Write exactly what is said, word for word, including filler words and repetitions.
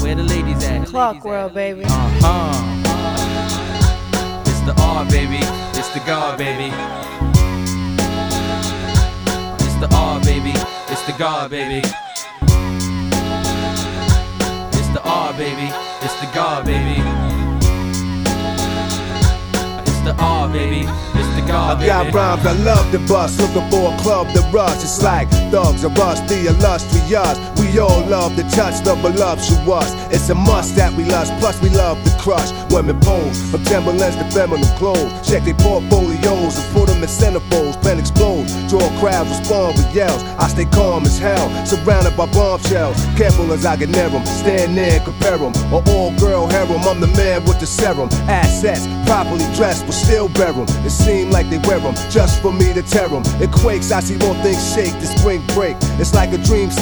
Where the ladies at? Clark World, baby. Uh-huh. It's the R, baby. It's the God, baby. It's the R, baby. It's the God, baby. It's the R, baby. It's the God, baby. It's the R, baby. It's the God, baby. I got rhymes, I love the bus, looking for a club to rush. It's like thugs or us, the illustrious. We all love the touch, the voluptuous. It's a must that we lust, plus we love the crush. Women pose, from Timberlands to feminine clothes. Check their portfolios and put them in centerfolds. Pen explode, draw crowds, respond with yells. I stay calm as hell, surrounded by bombshells. Careful as I get near them, stand there and compare them. Or all-girl harem, I'm the man with the serum. Assets, properly dressed, but still bear them. It seems like they wear them, just for me to tear them. It quakes, I see all things shake, the spring break. It's like a dream